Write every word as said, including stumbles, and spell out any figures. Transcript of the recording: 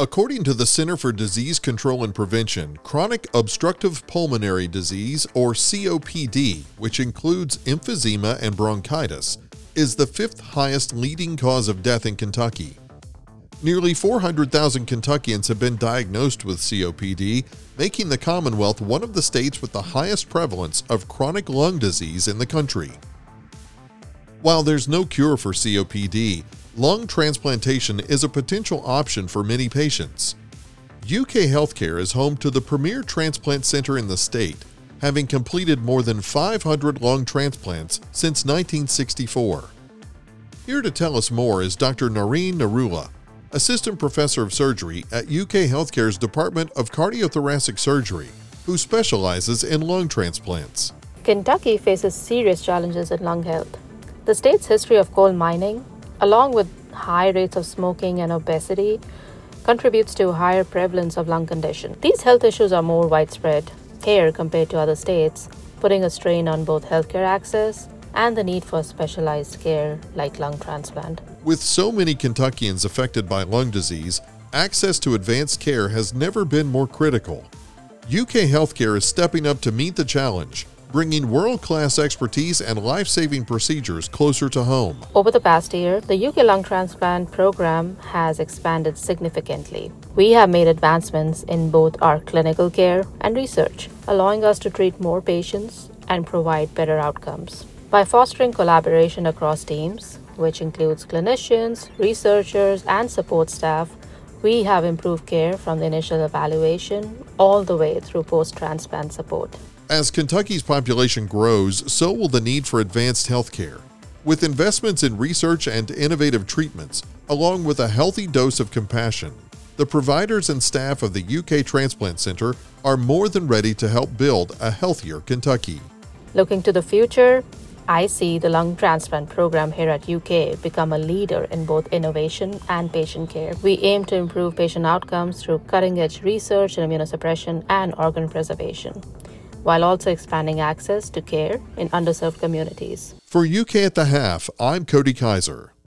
According to the Center for Disease Control and Prevention, chronic obstructive pulmonary disease, or C O P D, which includes emphysema and bronchitis, is the fifth highest leading cause of death in Kentucky. Nearly four hundred thousand Kentuckians have been diagnosed with C O P D, making the Commonwealth one of the states with the highest prevalence of chronic lung disease in the country. While there's no cure for C O P D, lung transplantation is a potential option for many patients. U K Healthcare is home to the premier transplant center in the state, having completed more than five hundred lung transplants since nineteen sixty-four. Here to tell us more is Doctor Noreen Narula, Assistant Professor of Surgery at U K Healthcare's Department of Cardiothoracic Surgery, who specializes in lung transplants. Kentucky faces serious challenges in lung health. The state's history of coal mining, along with high rates of smoking and obesity, contributes to a higher prevalence of lung condition. These health issues are more widespread here compared to other states, putting a strain on both healthcare access and the need for specialized care like lung transplant. With so many Kentuckians affected by lung disease, access to advanced care has never been more critical. U K Healthcare is stepping up to meet the challenge, bringing world-class expertise and life-saving procedures closer to home. Over the past year, the U K lung transplant program has expanded significantly. We have made advancements in both our clinical care and research, allowing us to treat more patients and provide better outcomes. By fostering collaboration across teams, which includes clinicians, researchers, and support staff, we have improved care from the initial evaluation all the way through post-transplant support. As Kentucky's population grows, so will the need for advanced health care. With investments in research and innovative treatments, along with a healthy dose of compassion, the providers and staff of the U K Transplant Center are more than ready to help build a healthier Kentucky. Looking to the future, I see the lung transplant program here at U K become a leader in both innovation and patient care. We aim to improve patient outcomes through cutting-edge research in immunosuppression and organ preservation, while also expanding access to care in underserved communities. For U K at the Half, I'm Cody Kaiser.